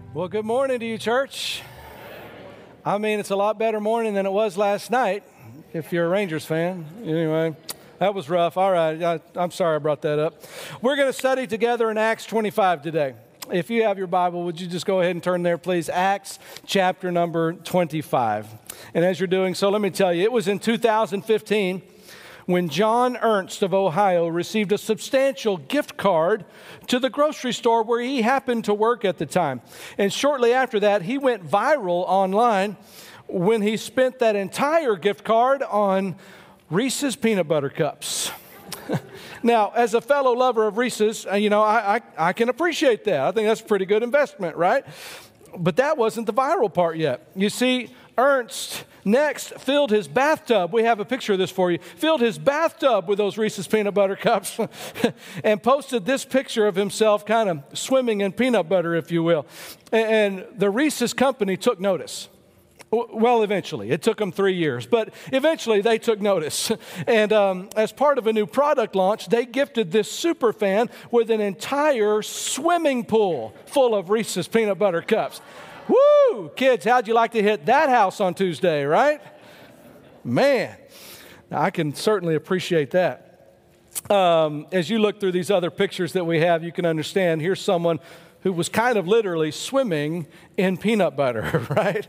Well, good morning to you, church. I mean, it's a lot better morning than it was last night, if you're a Rangers fan. Anyway, that was rough. All right, I'm sorry I brought that up. We're going to study together in Acts 25 today. If you have your Bible, would you just go ahead and turn there, please? Acts chapter number 25. And as you're doing so, let me tell you, it was in 2015 when John Ernst of Ohio received a substantial gift card to the grocery store where he happened to work at the time. And shortly after that, he went viral online when he spent that entire gift card on Reese's peanut butter cups. Now, as a fellow lover of Reese's, I can appreciate that. I think that's a pretty good investment, right? But that wasn't the viral part yet. You see, Ernst next filled his bathtub. We have a picture of this for you. Filled his bathtub with those Reese's peanut butter cups and posted this picture of himself kind of swimming in peanut butter, if you will. And the Reese's company took notice. Well, eventually. It took them 3 years, but eventually they took notice. And as part of a new product launch, they gifted this super fan with an entire swimming pool full of Reese's peanut butter cups. Woo! Kids, how'd you like to hit that house on Tuesday, right? Man, I can certainly appreciate that. As you look through these other pictures that we have, you can understand here's someone who was kind of literally swimming in peanut butter, right?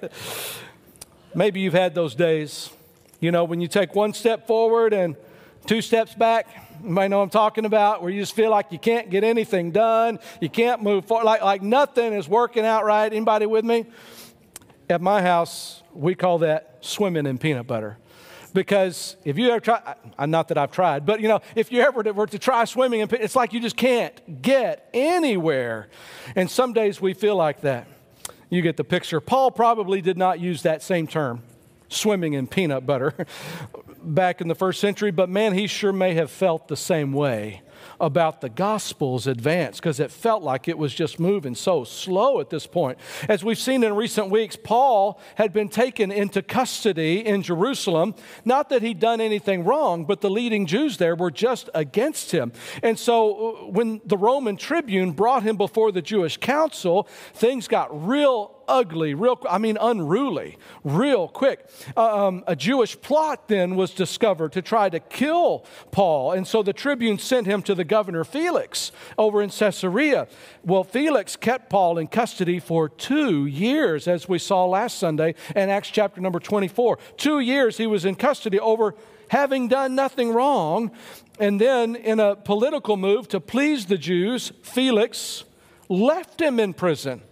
Maybe you've had those days, when you take one step forward and 2 steps back. You might know what I'm talking about, where you just feel like you can't get anything done. You can't move forward, like nothing is working out right. Anybody with me? At my house, we call that swimming in peanut butter. Because if you ever try, not that I've tried, but if you ever were to try swimming, it's like you just can't get anywhere. And some days we feel like that. You get the picture. Paul probably did not use that same term, swimming in peanut butter, back in the first century, but man, he sure may have felt the same way about the gospel's advance, because it felt like it was just moving so slow at this point. As we've seen in recent weeks, Paul had been taken into custody in Jerusalem. Not that he'd done anything wrong, but the leading Jews there were just against him. And so when the Roman tribune brought him before the Jewish council, things got real ugly, unruly, real quick. A Jewish plot then was discovered to try to kill Paul. And so the tribune sent him to the governor Felix over in Caesarea. Well, Felix kept Paul in custody for 2 years, as we saw last Sunday in Acts chapter number 24. 2 years he was in custody over having done nothing wrong. And then in a political move to please the Jews, Felix left him in prison.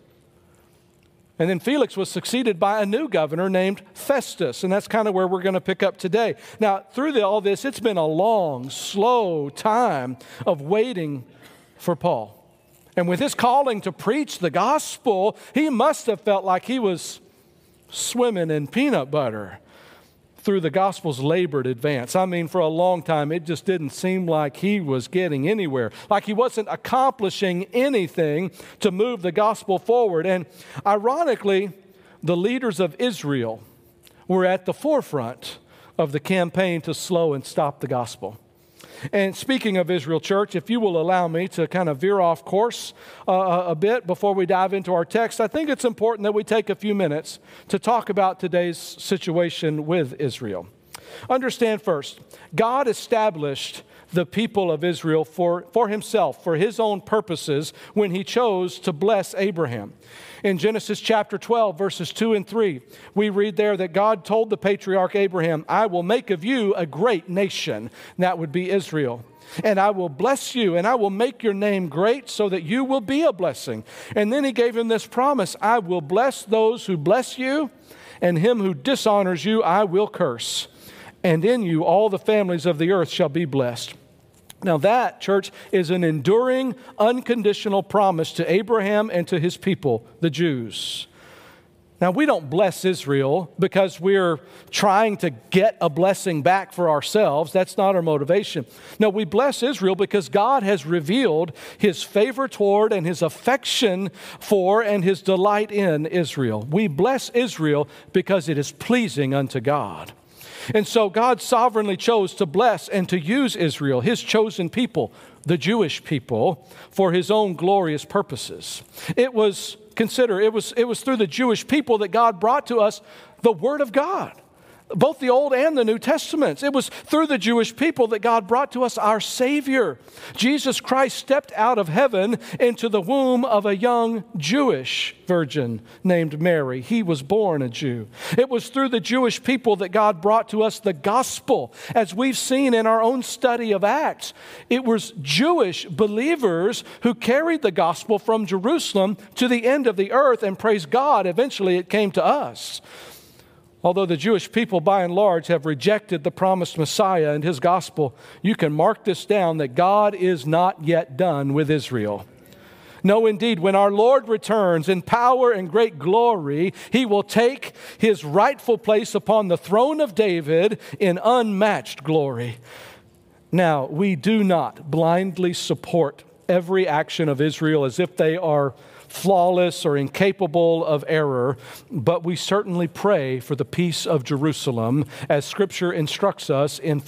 And then Felix was succeeded by a new governor named Festus. And that's kind of where we're going to pick up today. Now, through all this, it's been a long, slow time of waiting for Paul. And with his calling to preach the gospel, he must have felt like he was swimming in peanut butter through the gospel's labored advance. For a long time, it just didn't seem like he was getting anywhere, like he wasn't accomplishing anything to move the gospel forward. And ironically, the leaders of Israel were at the forefront of the campaign to slow and stop the gospel. And speaking of Israel, church, if you will allow me to kind of veer off course a bit before we dive into our text, I think it's important that we take a few minutes to talk about today's situation with Israel. Understand first, God established the people of Israel for himself, for his own purposes, when he chose to bless Abraham. In Genesis chapter 12, verses 2 and 3, we read there that God told the patriarch Abraham, I will make of you a great nation. And that would be Israel. And I will bless you, and I will make your name great so that you will be a blessing. And then he gave him this promise, I will bless those who bless you, and him who dishonors you I will curse. And in you all the families of the earth shall be blessed. Now that, church, is an enduring, unconditional promise to Abraham and to his people, the Jews. Now, we don't bless Israel because we're trying to get a blessing back for ourselves. That's not our motivation. No, we bless Israel because God has revealed his favor toward and his affection for and his delight in Israel. We bless Israel because it is pleasing unto God. And so God sovereignly chose to bless and to use Israel, his chosen people, the Jewish people, for his own glorious purposes. It was consider, it was through the Jewish people that God brought to us the Word of God. Both the Old and the New Testaments. It was through the Jewish people that God brought to us our Savior. Jesus Christ stepped out of heaven into the womb of a young Jewish virgin named Mary. He was born a Jew. It was through the Jewish people that God brought to us the gospel. As we've seen in our own study of Acts, it was Jewish believers who carried the gospel from Jerusalem to the end of the earth, and praise God, eventually it came to us. Although the Jewish people, by and large, have rejected the promised Messiah and his gospel, you can mark this down that God is not yet done with Israel. No, indeed, when our Lord returns in power and great glory, he will take his rightful place upon the throne of David in unmatched glory. Now, we do not blindly support every action of Israel as if they are flawless or incapable of error, but we certainly pray for the peace of Jerusalem as Scripture instructs us in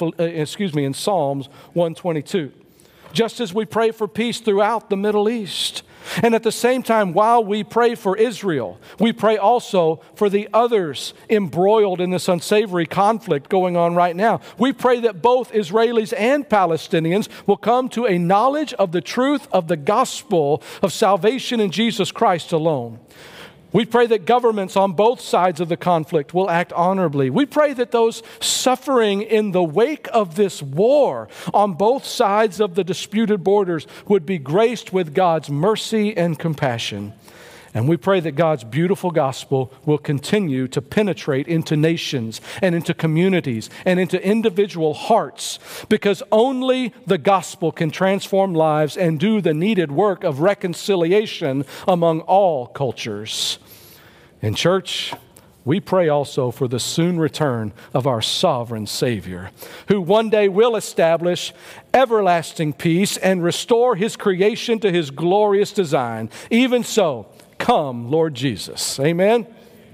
Psalms 122. Just as we pray for peace throughout the Middle East. And at the same time, while we pray for Israel, we pray also for the others embroiled in this unsavory conflict going on right now. We pray that both Israelis and Palestinians will come to a knowledge of the truth of the gospel of salvation in Jesus Christ alone. We pray that governments on both sides of the conflict will act honorably. We pray that those suffering in the wake of this war on both sides of the disputed borders would be graced with God's mercy and compassion. And we pray that God's beautiful gospel will continue to penetrate into nations and into communities and into individual hearts, because only the gospel can transform lives and do the needed work of reconciliation among all cultures. In church, we pray also for the soon return of our sovereign Savior, who one day will establish everlasting peace and restore his creation to his glorious design. Even so, come, Lord Jesus. Amen?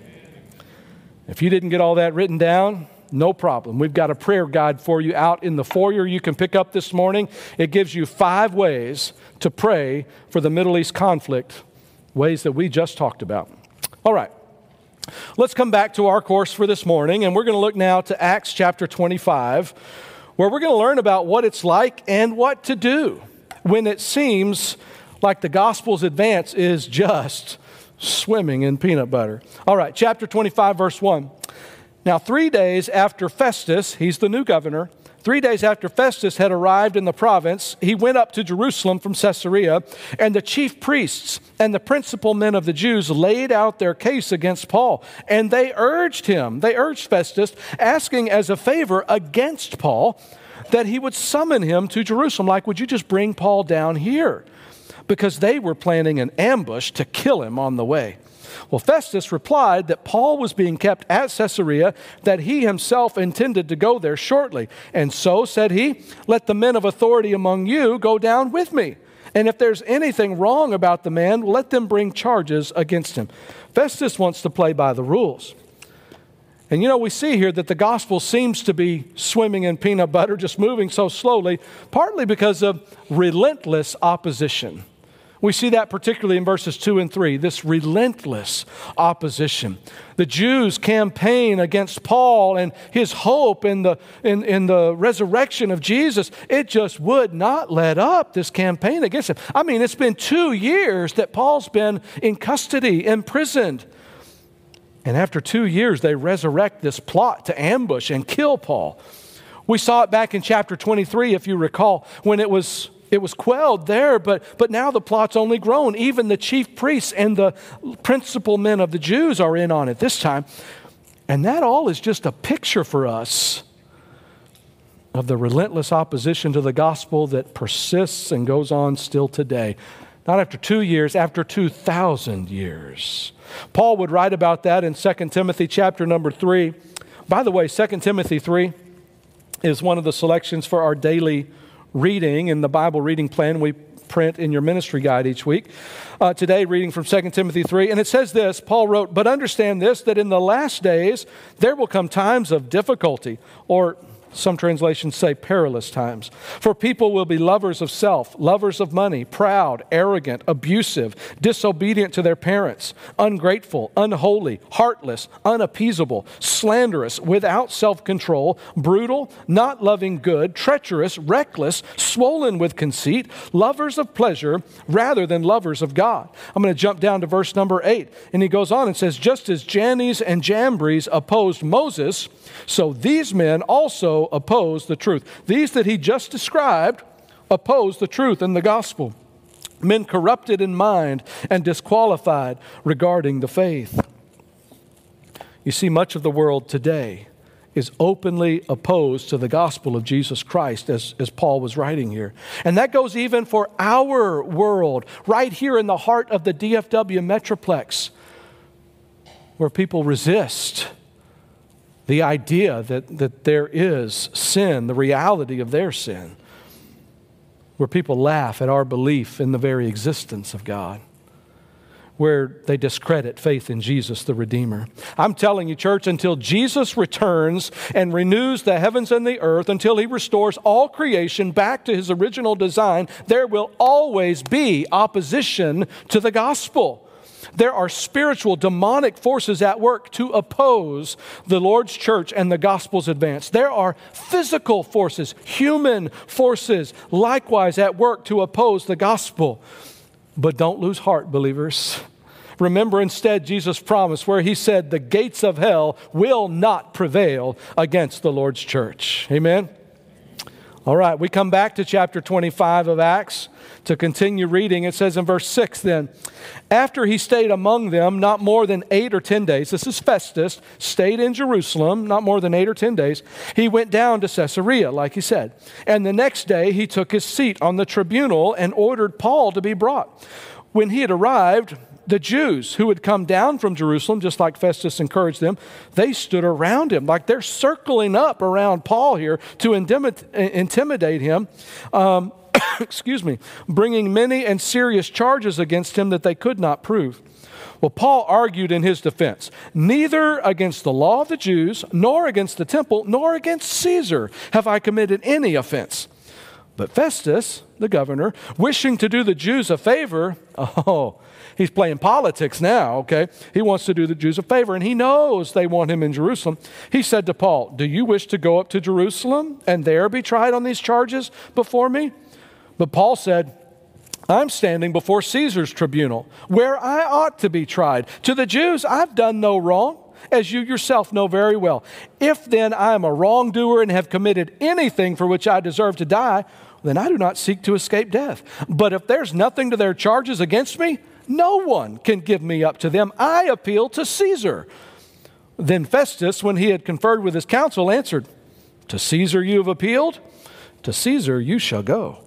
If you didn't get all that written down, no problem. We've got a prayer guide for you out in the foyer you can pick up this morning. It gives you 5 ways to pray for the Middle East conflict, ways that we just talked about. All right. Let's come back to our course for this morning, and we're going to look now to Acts chapter 25, where we're going to learn about what it's like and what to do when it seems like the gospel's advance is just swimming in peanut butter. All right, chapter 25, verse 1. Now, 3 days after Festus, he's the new governor, 3 days after Festus had arrived in the province, he went up to Jerusalem from Caesarea, and the chief priests and the principal men of the Jews laid out their case against Paul. And they urged Festus, asking as a favor against Paul that he would summon him to Jerusalem. Like, would you just bring Paul down here? Because they were planning an ambush to kill him on the way. Well, Festus replied that Paul was being kept at Caesarea, that he himself intended to go there shortly. And so, said he, let the men of authority among you go down with me. And if there's anything wrong about the man, let them bring charges against him. Festus wants to play by the rules. And you know, we see here that the gospel seems to be swimming in peanut butter, just moving so slowly, partly because of relentless opposition. We see that particularly in verses 2 and 3, this relentless opposition. The Jews campaign against Paul and his hope in the resurrection of Jesus. It just would not let up, this campaign against him. I mean, it's been 2 years that Paul's been in custody, imprisoned. And after 2 years, they resurrect this plot to ambush and kill Paul. We saw it back in chapter 23, if you recall, when it was quelled there, but now the plot's only grown. Even the chief priests and the principal men of the Jews are in on it this time. And that all is just a picture for us of the relentless opposition to the gospel that persists and goes on still today. Not after 2 years, after 2,000 years. Paul would write about that in 2 Timothy chapter number 3. By the way, 2 Timothy 3 is one of the selections for our daily reading in the Bible reading plan we print in your ministry guide each week. Today, reading from 2 Timothy 3, and it says this, Paul wrote, "But understand this, that in the last days there will come times of difficulty," or Some translations say perilous times. For people will be lovers of self, lovers of money, proud, arrogant, abusive, disobedient to their parents, ungrateful, unholy, heartless, unappeasable, slanderous, without self-control, brutal, not loving good, treacherous, reckless, swollen with conceit, lovers of pleasure rather than lovers of God. I'm going to jump down to verse number 8. And he goes on and says, just as Jannes and Jambres opposed Moses, so these men also oppose the truth. These that he just described oppose the truth in the gospel. Men corrupted in mind and disqualified regarding the faith. You see, much of the world today is openly opposed to the gospel of Jesus Christ, as Paul was writing here. And that goes even for our world, right here in the heart of the DFW Metroplex, where people resist the idea that there is sin, the reality of their sin, where people laugh at our belief in the very existence of God, where they discredit faith in Jesus, the Redeemer. I'm telling you, church, until Jesus returns and renews the heavens and the earth, until he restores all creation back to his original design, there will always be opposition to the gospel. There are spiritual, demonic forces at work to oppose the Lord's church and the gospel's advance. There are physical forces, human forces, likewise at work to oppose the gospel. But don't lose heart, believers. Remember instead Jesus' promise where he said, the gates of hell will not prevail against the Lord's church. Amen? All right, we come back to chapter 25 of Acts to continue reading. It says in verse 6 then, after he stayed among them not more than 8 or 10 days, this is Festus, stayed in Jerusalem not more than 8 or 10 days, he went down to Caesarea, like he said. And the next day he took his seat on the tribunal and ordered Paul to be brought. When he had arrived, the Jews who had come down from Jerusalem, just like Festus encouraged them, they stood around him, like they're circling up around Paul here to intimidate him, bringing many and serious charges against him that they could not prove. Well, Paul argued in his defense, neither against the law of the Jews, nor against the temple, nor against Caesar have I committed any offense. But Festus, the governor, wishing to do the Jews a favor, he's playing politics now, okay? He wants to do the Jews a favor, and he knows they want him in Jerusalem. He said to Paul, do you wish to go up to Jerusalem and there be tried on these charges before me? But Paul said, I'm standing before Caesar's tribunal, where I ought to be tried. To the Jews, I've done no wrong, as you yourself know very well. If then I am a wrongdoer and have committed anything for which I deserve to die, then I do not seek to escape death. But if there's nothing to their charges against me, no one can give me up to them. I appeal to Caesar. Then Festus, when he had conferred with his council, answered, to Caesar you have appealed, to Caesar you shall go.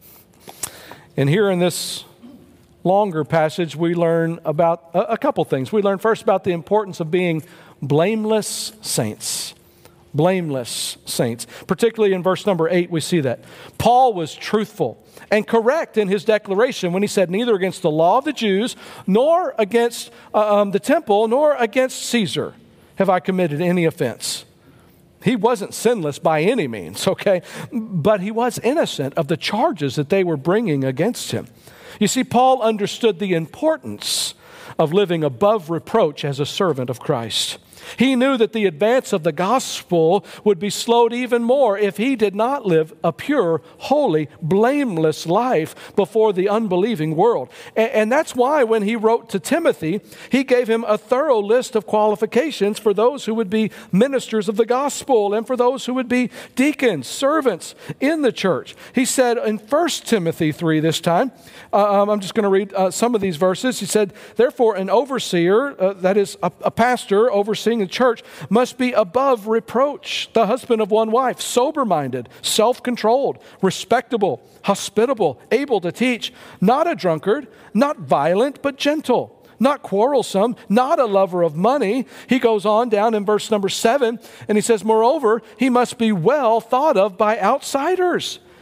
And here in this longer passage, we learn about a couple things. We learn first about the importance of being blameless saints. Blameless saints. Particularly in verse number 8, we see that. Paul was truthful and correct in his declaration when he said, neither against the law of the Jews, nor against the temple, nor against Caesar have I committed any offense. He wasn't sinless by any means, okay? But he was innocent of the charges that they were bringing against him. You see, Paul understood the importance of living above reproach as a servant of Christ. He knew that the advance of the gospel would be slowed even more if he did not live a pure, holy, blameless life before the unbelieving world. And that's why when he wrote to Timothy, he gave him a thorough list of qualifications for those who would be ministers of the gospel and for those who would be deacons, servants in the church. He said in 1 Timothy 3 this time, I'm just going to read some of these verses. He said, therefore an overseer, that is a pastor overseeing the church, must be above reproach, the husband of one wife, sober-minded, self-controlled, respectable, hospitable, able to teach, not a drunkard, not violent, but gentle, not quarrelsome, not a lover of money. He goes on down in verse number 7, and he says, moreover, he must be well thought of by outsiders.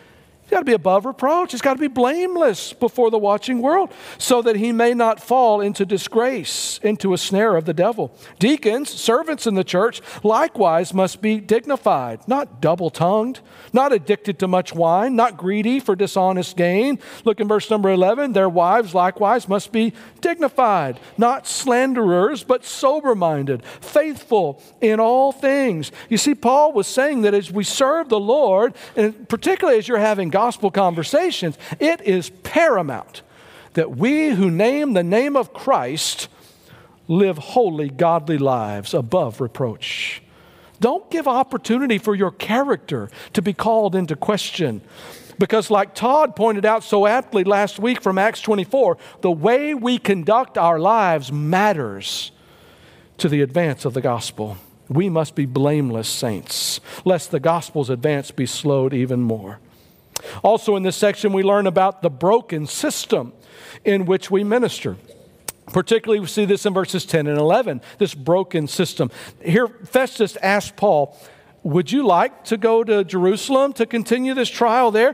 He's got to be above reproach. He's got to be blameless before the watching world so that he may not fall into disgrace, into a snare of the devil. Deacons, servants in the church, likewise must be dignified, not double-tongued, not addicted to much wine, not greedy for dishonest gain. Look in verse number 11. Their wives likewise must be dignified, not slanderers, but sober-minded, faithful in all things. You see, Paul was saying that as we serve the Lord, and particularly as you're having gospel conversations, it is paramount that we who name the name of Christ live holy, godly lives above reproach. Don't give opportunity for your character to be called into question. Because like Todd pointed out so aptly last week from Acts 24, the way we conduct our lives matters to the advance of the gospel. We must be blameless saints, lest the gospel's advance be slowed even more. Also in this section, we learn about the broken system in which we minister. Particularly, we see this in verses 10 and 11, this broken system. Here, Festus asked Paul, would you like to go to Jerusalem to continue this trial there?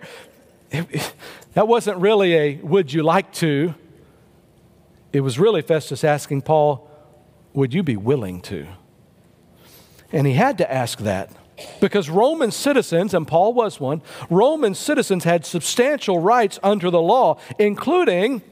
That wasn't really a would you like to. It was really Festus asking Paul, would you be willing to? And he had to ask that. Because Roman citizens, and Paul was one, Roman citizens had substantial rights under the law, including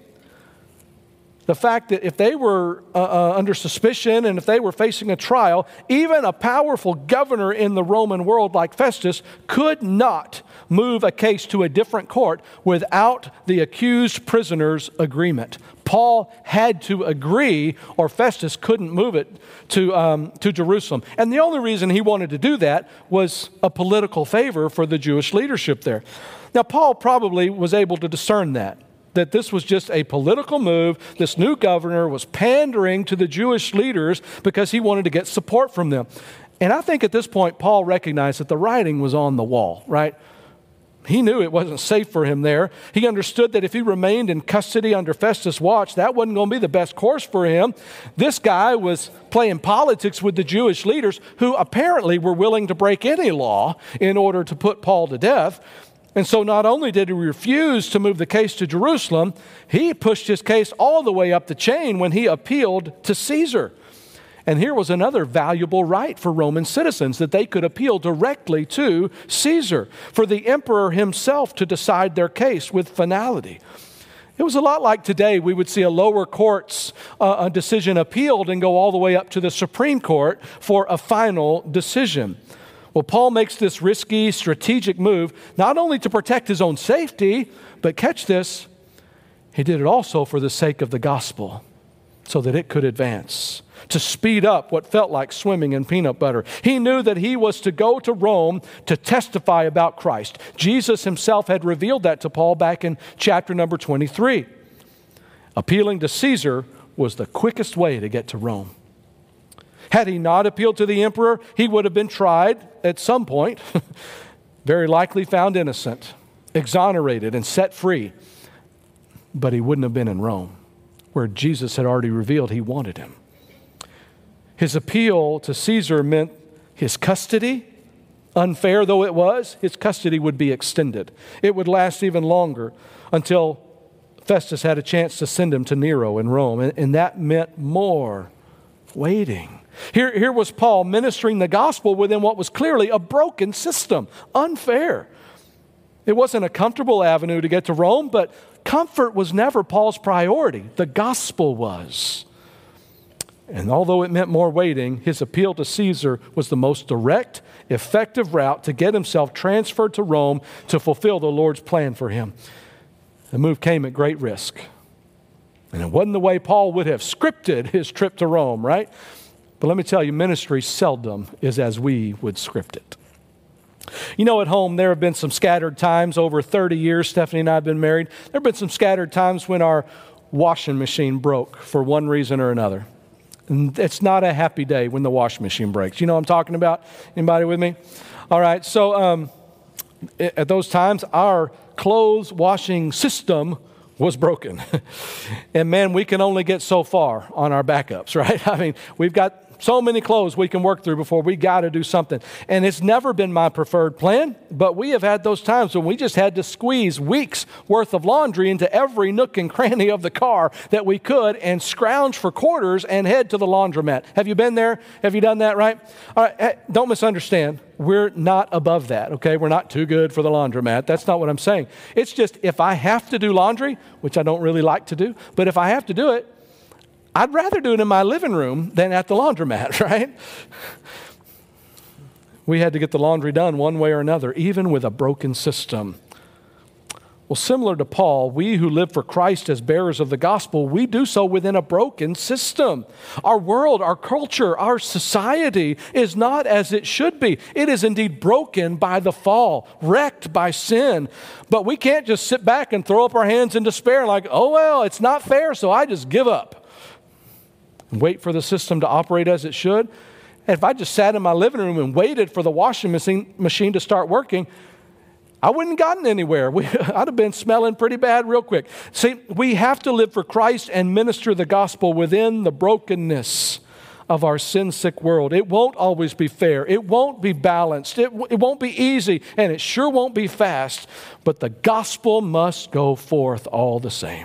the fact that if they were under suspicion and if they were facing a trial, even a powerful governor in the Roman world like Festus could not move a case to a different court without the accused prisoner's agreement. Paul had to agree or Festus couldn't move it to Jerusalem. And the only reason he wanted to do that was a political favor for the Jewish leadership there. Now, Paul probably was able to discern that this was just a political move. This new governor was pandering to the Jewish leaders because he wanted to get support from them. And I think at this point, Paul recognized that the writing was on the wall, right? He knew it wasn't safe for him there. He understood that if he remained in custody under Festus' watch, that wasn't going to be the best course for him. This guy was playing politics with the Jewish leaders who apparently were willing to break any law in order to put Paul to death. And so not only did he refuse to move the case to Jerusalem, he pushed his case all the way up the chain when he appealed to Caesar. And here was another valuable right for Roman citizens, that they could appeal directly to Caesar, for the emperor himself to decide their case with finality. It was a lot like today. We would see a lower court's decision appealed and go all the way up to the Supreme Court for a final decision. Well, Paul makes this risky, strategic move, not only to protect his own safety, but catch this, he did it also for the sake of the gospel, so that it could advance, to speed up what felt like swimming in peanut butter. He knew that he was to go to Rome to testify about Christ. Jesus himself had revealed that to Paul back in chapter number 23. Appealing to Caesar was the quickest way to get to Rome. Had he not appealed to the emperor, he would have been tried at some point, very likely found innocent, exonerated, and set free. But he wouldn't have been in Rome, where Jesus had already revealed he wanted him. His appeal to Caesar meant his custody, unfair though it was, his custody would be extended. It would last even longer until Festus had a chance to send him to Nero in Rome, and that meant more waiting. Here was Paul ministering the gospel within what was clearly a broken system, unfair. It wasn't a comfortable avenue to get to Rome, but comfort was never Paul's priority. The gospel was. And although it meant more waiting, his appeal to Caesar was the most direct, effective route to get himself transferred to Rome to fulfill the Lord's plan for him. The move came at great risk. And it wasn't the way Paul would have scripted his trip to Rome, right? But let me tell you, ministry seldom is as we would script it. You know, at home, there have been some scattered times over 30 years. Stephanie and I have been married. There have been some scattered times when our washing machine broke for one reason or another. And it's not a happy day when the washing machine breaks. You know what I'm talking about? Anybody with me? All right, so at those times, our clothes washing system was broken. And man, we can only get so far on our backups, right? I mean, we've got so many clothes we can work through before we got to do something. And it's never been my preferred plan, but we have had those times when we just had to squeeze weeks worth of laundry into every nook and cranny of the car that we could and scrounge for quarters and head to the laundromat. Have you been there? Have you done that, right? All right, don't misunderstand. We're not above that, okay? We're not too good for the laundromat. That's not what I'm saying. It's just if I have to do laundry, which I don't really like to do, but if I have to do it, I'd rather do it in my living room than at the laundromat, right? We had to get the laundry done one way or another, even with a broken system. Well, similar to Paul, we who live for Christ as bearers of the gospel, we do so within a broken system. Our world, our culture, our society is not as it should be. It is indeed broken by the fall, wrecked by sin. But we can't just sit back and throw up our hands in despair like, oh, well, it's not fair, so I just give up. And wait for the system to operate as it should. And if I just sat in my living room and waited for the washing machine to start working, I wouldn't have gotten anywhere. I'd have been smelling pretty bad real quick. See, we have to live for Christ and minister the gospel within the brokenness of our sin-sick world. It won't always be fair. It won't be balanced. It won't be easy, and it sure won't be fast. But the gospel must go forth all the same.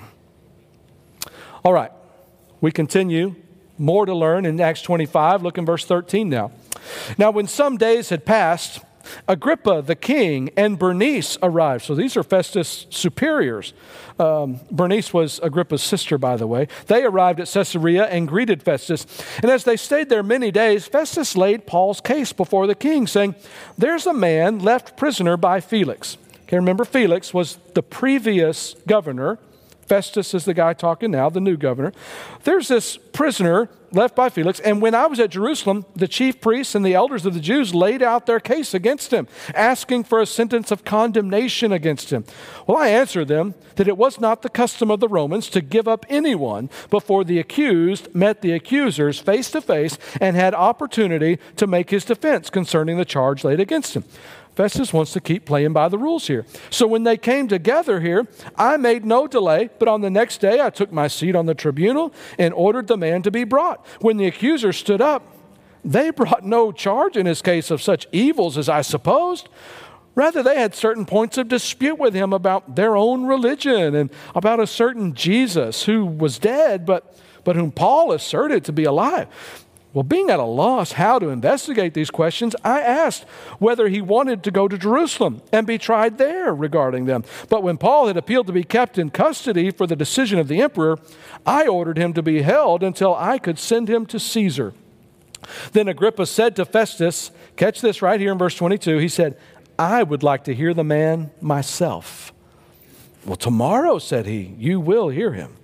All right, we continue. More to learn in Acts 25. Look in verse 13 now. Now, when some days had passed, Agrippa the king and Bernice arrived. So these are Festus' superiors. Bernice was Agrippa's sister, by the way. They arrived at Caesarea and greeted Festus. And as they stayed there many days, Festus laid Paul's case before the king, saying, "There's a man left prisoner by Felix." Okay, remember Felix was the previous governor. Festus is the guy talking now, the new governor. There's this prisoner left by Felix, and when I was at Jerusalem, the chief priests and the elders of the Jews laid out their case against him, asking for a sentence of condemnation against him. Well, I answered them that it was not the custom of the Romans to give up anyone before the accused met the accusers face to face and had opportunity to make his defense concerning the charge laid against him. Festus wants to keep playing by the rules here. So when they came together here, I made no delay, but on the next day I took my seat on the tribunal and ordered the man to be brought. When the accusers stood up, they brought no charge in his case of such evils as I supposed. Rather, they had certain points of dispute with him about their own religion and about a certain Jesus who was dead, but whom Paul asserted to be alive. Well, being at a loss how to investigate these questions, I asked whether he wanted to go to Jerusalem and be tried there regarding them. But when Paul had appealed to be kept in custody for the decision of the emperor, I ordered him to be held until I could send him to Caesar. Then Agrippa said to Festus, catch this right here in verse 22, he said, "I would like to hear the man myself." "Well, tomorrow," said he, "you will hear him."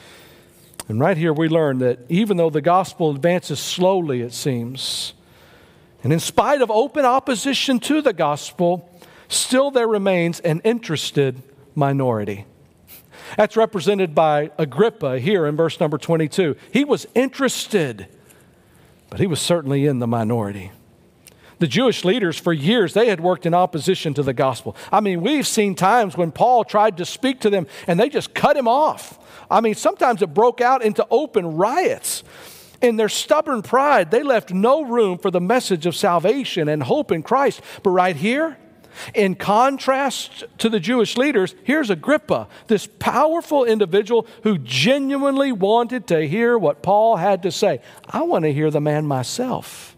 And right here we learn that even though the gospel advances slowly, it seems, and in spite of open opposition to the gospel, still there remains an interested minority. That's represented by Agrippa here in verse number 22. He was interested, but he was certainly in the minority. The Jewish leaders for years, they had worked in opposition to the gospel. I mean, we've seen times when Paul tried to speak to them and they just cut him off. I mean, sometimes it broke out into open riots. In their stubborn pride, they left no room for the message of salvation and hope in Christ. But right here, in contrast to the Jewish leaders, here's Agrippa, this powerful individual who genuinely wanted to hear what Paul had to say. I want to hear the man myself.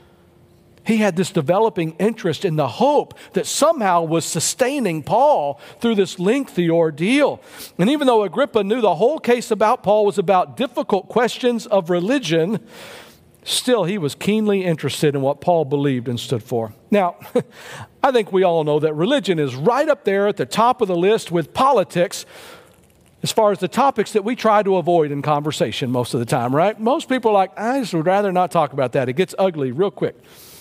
He had this developing interest in the hope that somehow was sustaining Paul through this lengthy ordeal. And even though Agrippa knew the whole case about Paul was about difficult questions of religion, still he was keenly interested in what Paul believed and stood for. Now, I think we all know that religion is right up there at the top of the list with politics as far as the topics that we try to avoid in conversation most of the time, right? Most people are like, I just would rather not talk about that. It gets ugly real quick.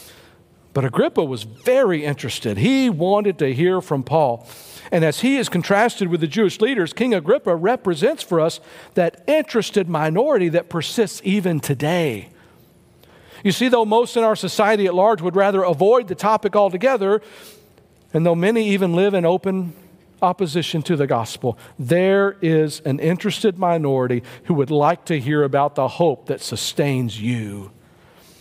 But Agrippa was very interested. He wanted to hear from Paul. And as he is contrasted with the Jewish leaders, King Agrippa represents for us that interested minority that persists even today. You see, though most in our society at large would rather avoid the topic altogether, and though many even live in open opposition to the gospel, there is an interested minority who would like to hear about the hope that sustains you.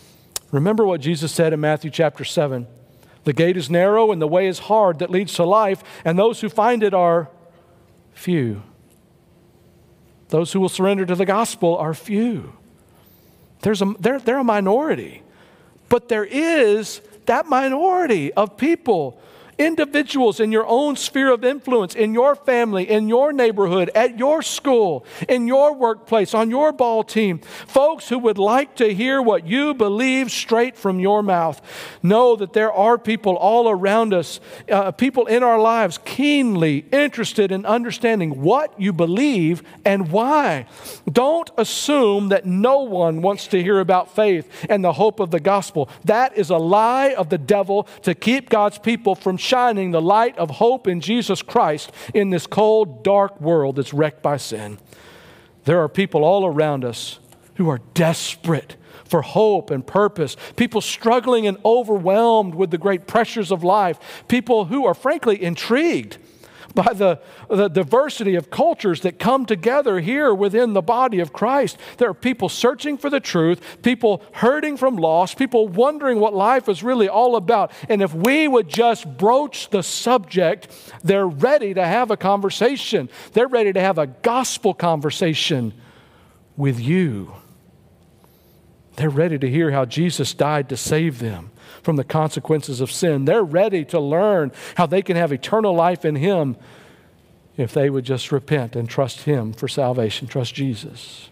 Remember what Jesus said in Matthew chapter 7. The gate is narrow and the way is hard that leads to life, and those who find it are few. Those who will surrender to the gospel are few. They're a minority. But there is that minority of people, individuals in your own sphere of influence, in your family, in your neighborhood, at your school, in your workplace, on your ball team, folks who would like to hear what you believe straight from your mouth. Know that there are people all around us, people in our lives keenly interested in understanding what you believe and why. Don't assume that no one wants to hear about faith and the hope of the gospel. That is a lie of the devil to keep God's people from shining the light of hope in Jesus Christ in this cold, dark world that's wrecked by sin. There are people all around us who are desperate for hope and purpose, people struggling and overwhelmed with the great pressures of life, people who are frankly intrigued by the diversity of cultures that come together here within the body of Christ. There are people searching for the truth, people hurting from loss, people wondering what life is really all about. And if we would just broach the subject, they're ready to have a conversation. They're ready to have a gospel conversation with you. They're ready to hear how Jesus died to save them from the consequences of sin. They're ready to learn how they can have eternal life in Him if they would just repent and trust Him for salvation, trust Jesus.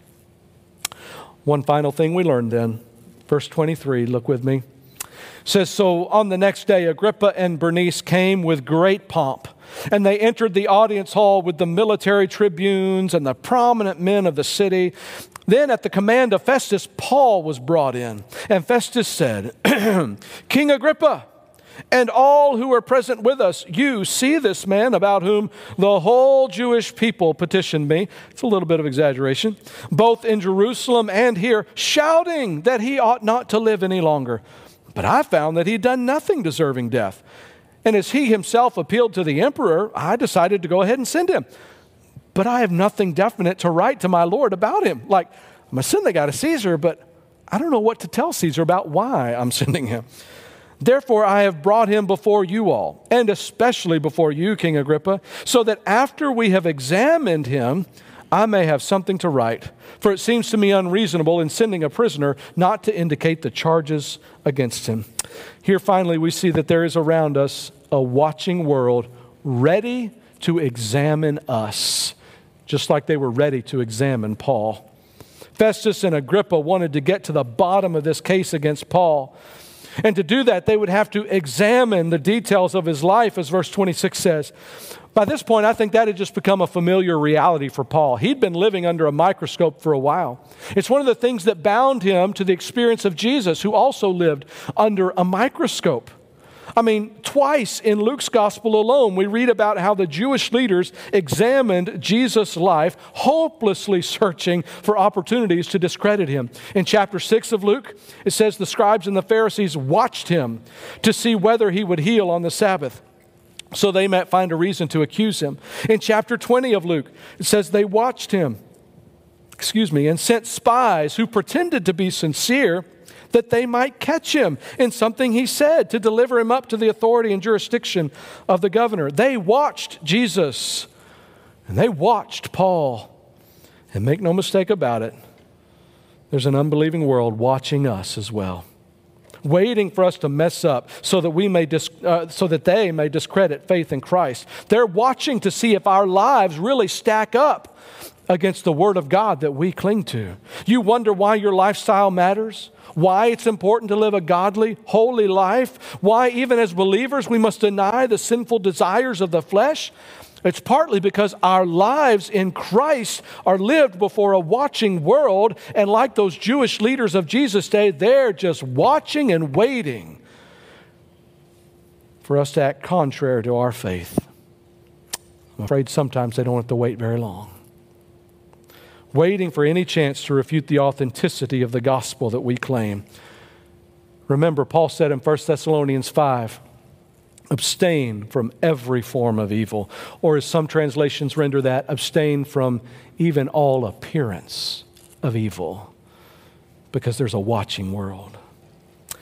One final thing we learned then, verse 23, look with me. It says, so on the next day, Agrippa and Bernice came with great pomp, and they entered the audience hall with the military tribunes and the prominent men of the city. Then at the command of Festus, Paul was brought in. And Festus said, King Agrippa, and all who are present with us, you see this man about whom the whole Jewish people petitioned me. It's a little bit of exaggeration. Both in Jerusalem and here, shouting that he ought not to live any longer. But I found that he'd done nothing deserving death. And as he himself appealed to the emperor, I decided to go ahead and send him. But I have nothing definite to write to my Lord about him. Like, I'm going to send the guy to Caesar, but I don't know what to tell Caesar about why I'm sending him. Therefore, I have brought him before you all, and especially before you, King Agrippa, so that after we have examined him, I may have something to write. For it seems to me unreasonable in sending a prisoner not to indicate the charges against him. Here, finally, we see that there is around us a watching world ready to examine us, just like they were ready to examine Paul. Festus and Agrippa wanted to get to the bottom of this case against Paul. And to do that, they would have to examine the details of his life, as verse 26 says. By this point, I think that had just become a familiar reality for Paul. He'd been living under a microscope for a while. It's one of the things that bound him to the experience of Jesus, who also lived under a microscope. I mean, twice in Luke's gospel alone, we read about how the Jewish leaders examined Jesus' life, hopelessly searching for opportunities to discredit him. In chapter 6 of Luke, it says the scribes and the Pharisees watched him to see whether he would heal on the Sabbath, so they might find a reason to accuse him. In chapter 20 of Luke, it says they watched him, and sent spies who pretended to be sincere that they might catch him in something he said to deliver him up to the authority and jurisdiction of the governor. They watched Jesus, and they watched Paul. And make no mistake about it, there's an unbelieving world watching us as well, waiting for us to mess up so that they may discredit faith in Christ. They're watching to see if our lives really stack up against the Word of God that we cling to. You wonder why your lifestyle matters, why it's important to live a godly, holy life, why even as believers we must deny the sinful desires of the flesh. It's partly because our lives in Christ are lived before a watching world, and like those Jewish leaders of Jesus' day, they're just watching and waiting for us to act contrary to our faith. I'm afraid sometimes they don't have to wait very long, waiting for any chance to refute the authenticity of the gospel that we claim. Remember, Paul said in 1 Thessalonians 5, abstain from every form of evil. Or as some translations render that, abstain from even all appearance of evil, because there's a watching world.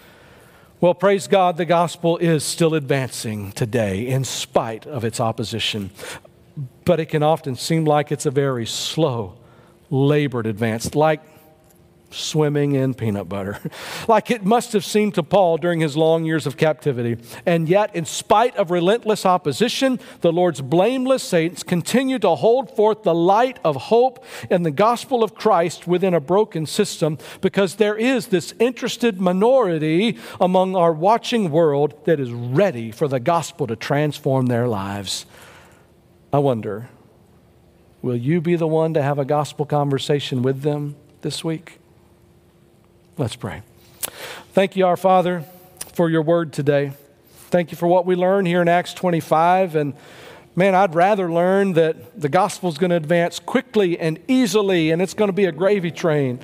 Well, praise God, the gospel is still advancing today in spite of its opposition. But it can often seem like it's a very slow, labored advance, like swimming in peanut butter, like it must have seemed to Paul during his long years of captivity. And yet, in spite of relentless opposition, the Lord's blameless saints continue to hold forth the light of hope and the gospel of Christ within a broken system, because there is this interested minority among our watching world that is ready for the gospel to transform their lives. I wonder, will you be the one to have a gospel conversation with them this week? Let's pray. Thank you, our Father, for your word today. Thank you for what we learn here in Acts 25. And man, I'd rather learn that the gospel is going to advance quickly and easily, and it's going to be a gravy train.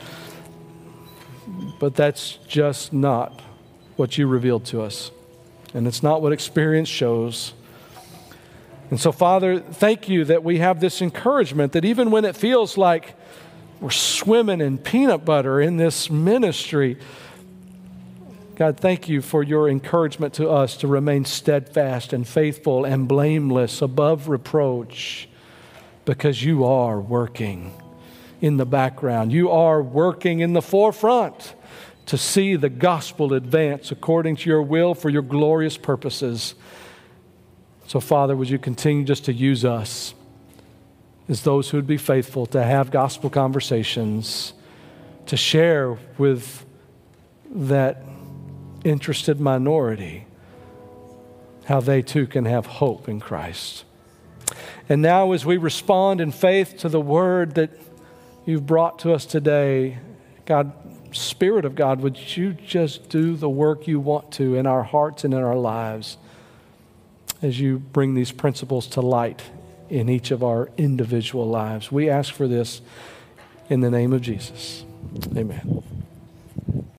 But that's just not what you revealed to us. And it's not what experience shows. And so, Father, thank you that we have this encouragement that even when it feels like we're swimming in peanut butter in this ministry, God, thank you for your encouragement to us to remain steadfast and faithful and blameless, above reproach, because you are working in the background. You are working in the forefront to see the gospel advance according to your will for your glorious purposes. So, Father, would you continue just to use us as those who would be faithful to have gospel conversations, to share with that interested minority how they too can have hope in Christ. And now, as we respond in faith to the word that you've brought to us today, God, Spirit of God, would you just do the work you want to in our hearts and in our lives as you bring these principles to light in each of our individual lives. We ask for this in the name of Jesus. Amen.